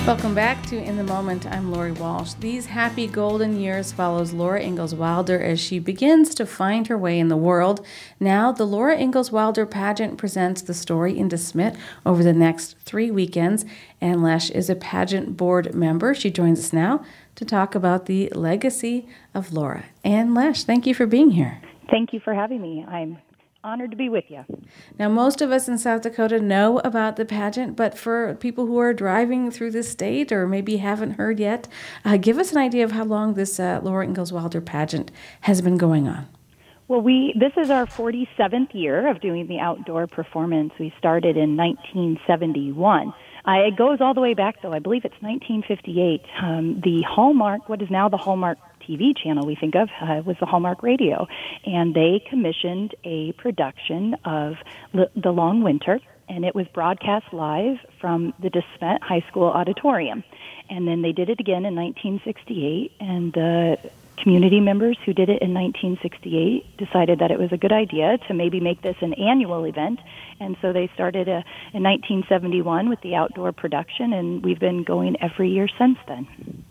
Welcome back to In the Moment. I'm Lori Walsh. These happy golden years follows Laura Ingalls Wilder as she begins to find her way in the world. Now, the Laura Ingalls Wilder pageant presents the story in DeSmet over the next 3 weekends. Anne Lesh is a pageant board member. She joins us now to talk about the legacy of Laura. Anne Lesh, thank you for being here. Thank you for having me. I'm honored to be with you. Now, most of us in South Dakota know about the pageant, but for people who are driving through the state or maybe haven't heard yet, give us an idea of how long this Laura Ingalls Wilder pageant has been going on. Well, this is our 47th year of doing the outdoor performance. We started in 1971. It goes all the way back, though. I believe it's 1958. The Hallmark, what is now the Hallmark TV channel we think of, was the Hallmark Radio. And they commissioned a production of The Long Winter, and it was broadcast live from the DeSmet High School auditorium. And then they did it again in 1968, and the community members who did it in 1968 decided that it was a good idea to maybe make this an annual event, and so they started in 1971 with the outdoor production, and we've been going every year since then.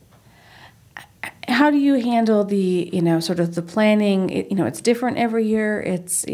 How do you handle the, sort of the planning? It's different every year. It's,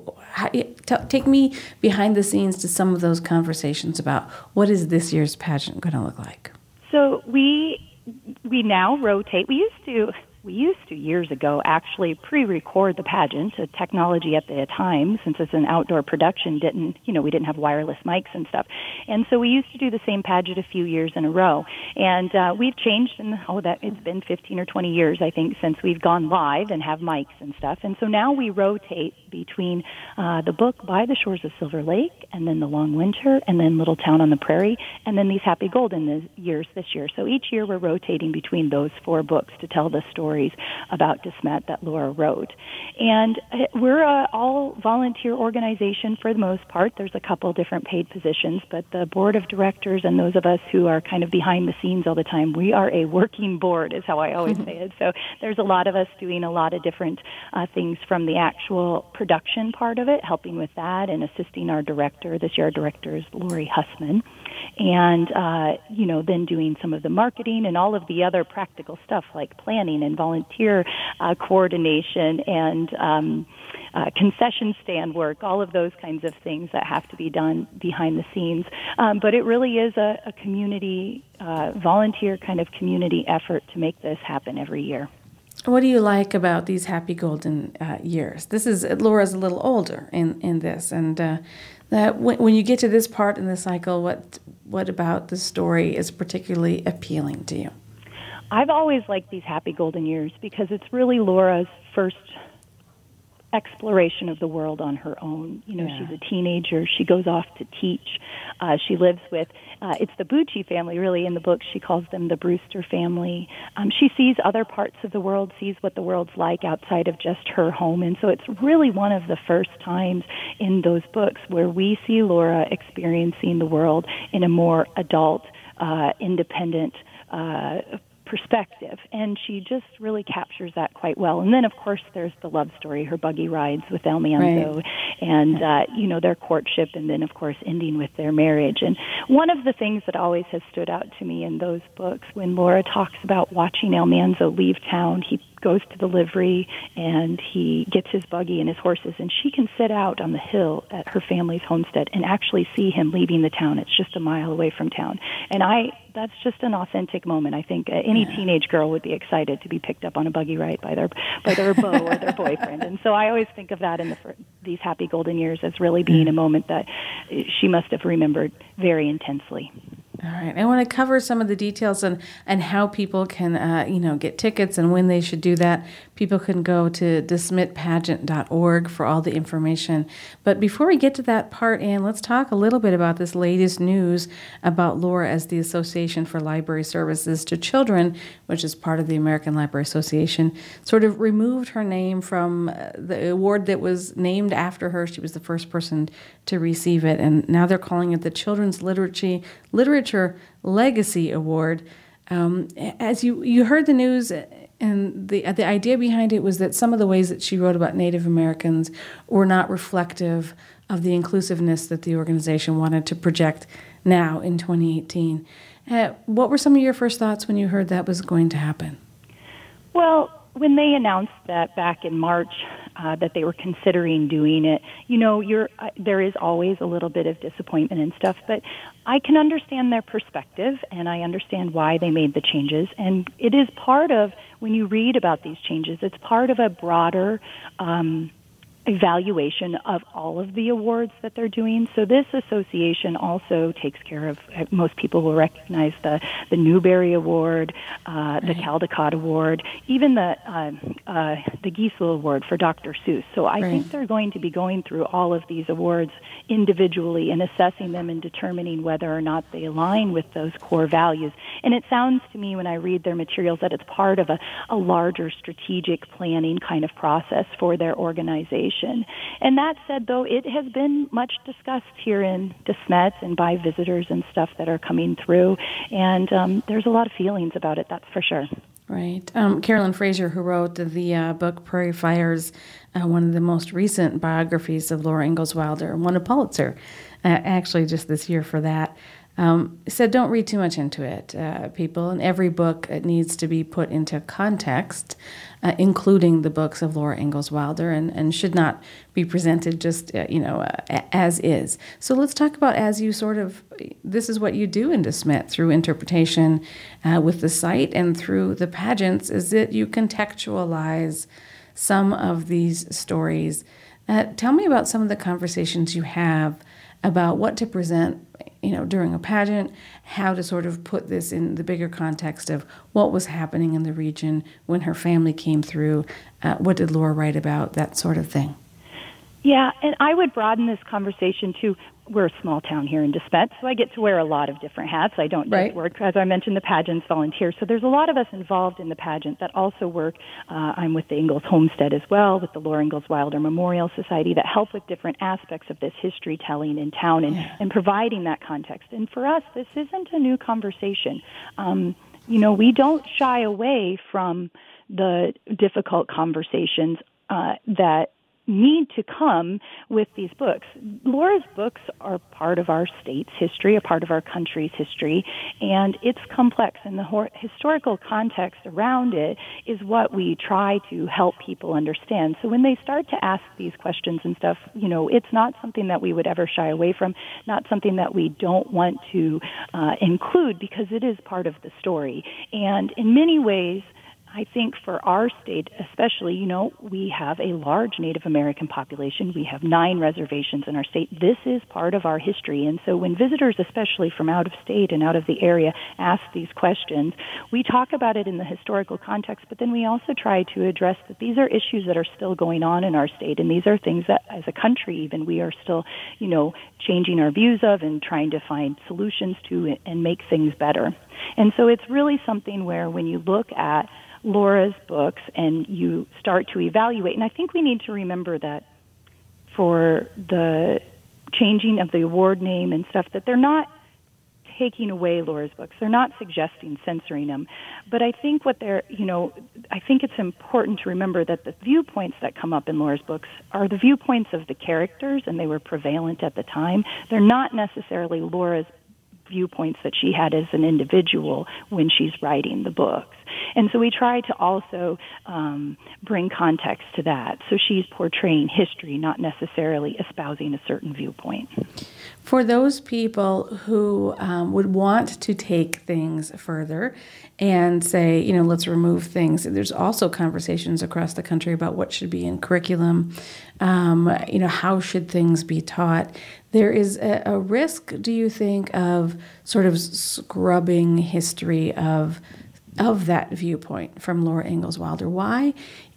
take me behind the scenes to some of those conversations about what is this year's pageant going to look like? So we now rotate. We used to years ago actually pre-record the pageant. Technology at the time, since it's an outdoor production, we didn't have wireless mics and stuff. And so we used to do the same pageant a few years in a row. And we've changed it's been 15 or 20 years, I think, since we've gone live and have mics and stuff. And so now we rotate between the book By the Shores of Silver Lake, and then The Long Winter, and then Little Town on the Prairie, and then these Happy Golden years this year. So each year we're rotating between those 4 books to tell the stories about DeSmet that Laura wrote. And we're a all-volunteer organization for the most part. There's a couple different paid positions, but the board of directors and those of us who are kind of behind the scenes all the time, we are a working board, is how I always say it. So there's a lot of us doing a lot of different things from the actual production part of it, helping with that and assisting our director. This year our director is Lori Hussman. And, then doing some of the marketing and all of the other practical stuff like planning and volunteer coordination and concession stand work, all of those kinds of things that have to be done behind the scenes. But it really is a community, volunteer kind of community effort to make this happen every year. What do you like about these Happy Golden years? Laura's a little older in this, and that when you get to this part in the cycle, what about the story is particularly appealing to you? I've always liked these Happy Golden years because it's really Laura's first exploration of the world on her own. She's a teenager. She goes off to teach. She lives with, it's the Bucci family, really. In the book, she calls them the Brewster family. She sees other parts of the world, sees what the world's like outside of just her home. And so it's really one of the first times in those books where we see Laura experiencing the world in a more adult, independent perspective, and she just really captures that quite well. And then, of course, there's the love story, her buggy rides with El Mianzo, right, and, their courtship, and then, of course, ending with their marriage. And one of the things that always has stood out to me in those books, when Laura talks about watching El Mianzo leave town, he goes to the livery and he gets his buggy and his horses, and she can sit out on the hill at her family's homestead and actually see him leaving the town. It's just a mile away from town. And that's just an authentic moment. I think any teenage girl would be excited to be picked up on a buggy ride by their beau or their boyfriend. And so I always think of that in these Happy Golden years as really being a moment that she must have remembered very intensely. All right. I want to cover some of the details and how people can, get tickets and when they should do that. People can go to DeSmetPageant.org for all the information. But before we get to that part, Anne, let's talk a little bit about this latest news about Laura as the Association for Library Services to Children, which is part of the American Library Association, sort of removed her name from the award that was named after her. She was the first person to receive it, and now they're calling it the Children's Literature Legacy Award. As you heard the news, and the idea behind it was that some of the ways that she wrote about Native Americans were not reflective of the inclusiveness that the organization wanted to project now in 2018. What were some of your first thoughts when you heard that was going to happen? Well, when they announced that back in March, that they were considering doing it, there is always a little bit of disappointment and stuff, but I can understand their perspective, and I understand why they made the changes. And it is part of, when you read about these changes, it's part of a broader evaluation of all of the awards that they're doing. So this association also takes care of, most people will recognize the Newbery Award, the Caldecott Award, even the Giesel Award for Dr. Seuss. So I think they're going to be going through all of these awards individually and assessing them and determining whether or not they align with those core values. And it sounds to me when I read their materials that it's part of a larger strategic planning kind of process for their organization. And that said, though, it has been much discussed here in De Smet and by visitors and stuff that are coming through. And there's a lot of feelings about it, that's for sure. Right. Carolyn Fraser, who wrote the book Prairie Fires, one of the most recent biographies of Laura Ingalls Wilder, won a Pulitzer, actually just this year for that. Said don't read too much into it, people. And every book needs to be put into context, including the books of Laura Ingalls Wilder, and should not be presented just, as is. So let's talk about, as you this is what you do in De Smet through interpretation with the site and through the pageants, is that you contextualize some of these stories. Tell me about some of the conversations you have about what to present, during a pageant, how to sort of put this in the bigger context of what was happening in the region when her family came through, what did Laura write about, that sort of thing. Yeah, and I would broaden this conversation to, we're a small town here in De Smet, so I get to wear a lot of different hats. I don't just work, as I mentioned, the pageants volunteer. So there's a lot of us involved in the pageant that also work. I'm with the Ingalls Homestead as well, with the Laura Ingalls Wilder Memorial Society, that help with different aspects of this history telling in town and providing that context. And for us, this isn't a new conversation. We don't shy away from the difficult conversations that need to come with these books. Laura's books are part of our state's history, a part of our country's history, and it's complex, and the historical context around it is what we try to help people understand. So when they start to ask these questions and stuff, it's not something that we would ever shy away from, not something that we don't want to include, because it is part of the story. And in many ways, I think for our state especially, we have a large Native American population. We have 9 reservations in our state. This is part of our history. And so when visitors, especially from out of state and out of the area, ask these questions, we talk about it in the historical context, but then we also try to address that these are issues that are still going on in our state, and these are things that as a country even we are still, changing our views of and trying to find solutions to and make things better. And so it's really something where when you look at Laura's books and you start to evaluate, and I think we need to remember that for the changing of the award name and stuff, that they're not taking away Laura's books. They're not suggesting censoring them. But I think I think it's important to remember that the viewpoints that come up in Laura's books are the viewpoints of the characters, and they were prevalent at the time. They're not necessarily Laura's viewpoints that she had as an individual when she's writing the books. And so we try to also bring context to that. So she's portraying history, not necessarily espousing a certain viewpoint. For those people who would want to take things further and say, let's remove things, there's also conversations across the country about what should be in curriculum, how should things be taught. There is a risk, do you think, of sort of scrubbing history of that viewpoint from Laura Ingalls Wilder? Why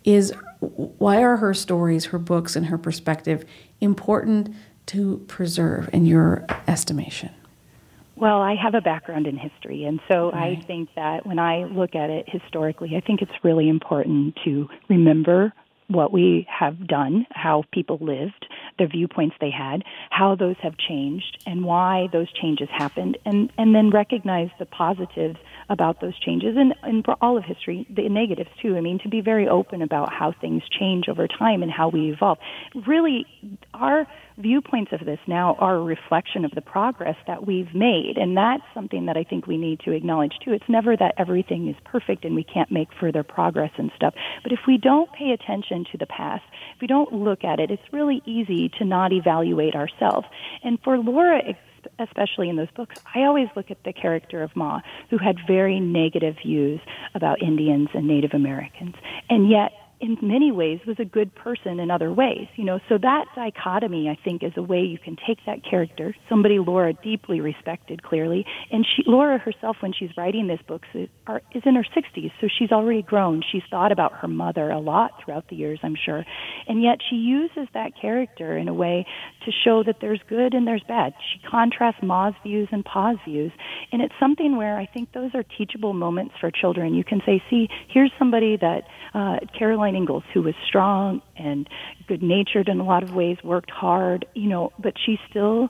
are her stories, her books, and her perspective important to preserve in your estimation? Well, I have a background in history, and so I think that when I look at it historically, I think it's really important to remember what we have done, how people lived, the viewpoints they had, how those have changed, and why those changes happened, and then recognize the positives about those changes, and for all of history, the negatives too. I mean, to be very open about how things change over time and how we evolve. Really, our viewpoints of this now are a reflection of the progress that we've made, and that's something that I think we need to acknowledge too. It's never that everything is perfect and we can't make further progress and stuff, but if we don't pay attention to the past, if we don't look at it, it's really easy to not evaluate ourselves. And for Laura, especially in those books, I always look at the character of Ma, who had very negative views about Indians and Native Americans, and yet in many ways was a good person in other ways, So that dichotomy, I think, is a way you can take that character, somebody Laura deeply respected, clearly, and Laura herself, when she's writing this book, is in her 60s, so she's already grown. She's thought about her mother a lot throughout the years, I'm sure, and yet she uses that character in a way to show that there's good and there's bad. She contrasts Ma's views and Pa's views, and it's something where I think those are teachable moments for children. You can say, see, here's somebody that Caroline Ingalls, who was strong and good-natured in a lot of ways, worked hard, but she still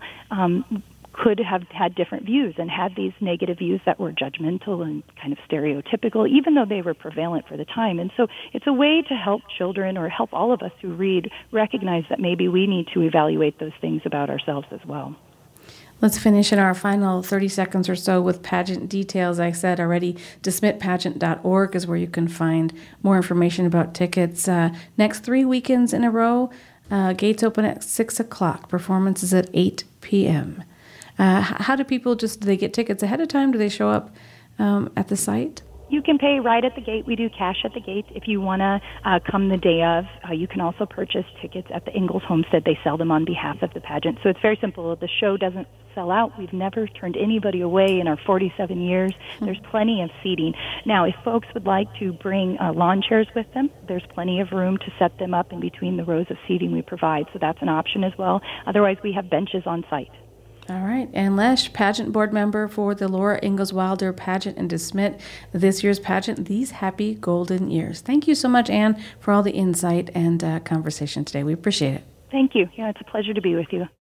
could have had different views and had these negative views that were judgmental and kind of stereotypical, even though they were prevalent for the time. And so it's a way to help children, or help all of us who read, recognize that maybe we need to evaluate those things about ourselves as well. Let's finish in our final 30 seconds or so with pageant details. I said already, DeSmetPageant.org is where you can find more information about tickets. Next 3 weekends in a row, gates open at 6 o'clock, performances at 8 p.m. How do people do they get tickets ahead of time? Do they show up at the site? You can pay right at the gate. We do cash at the gate. If you want to come the day of, you can also purchase tickets at the Ingalls Homestead. They sell them on behalf of the pageant. So it's very simple. The show doesn't sell out. We've never turned anybody away in our 47 years. There's plenty of seating. Now, if folks would like to bring lawn chairs with them, there's plenty of room to set them up in between the rows of seating we provide. So that's an option as well. Otherwise, we have benches on site. All right. Ann Lesh, pageant board member for the Laura Ingalls Wilder pageant in DeSmet, this year's pageant, These Happy Golden Years. Thank you so much, Ann, for all the insight and conversation today. We appreciate it. Thank you. Yeah, it's a pleasure to be with you.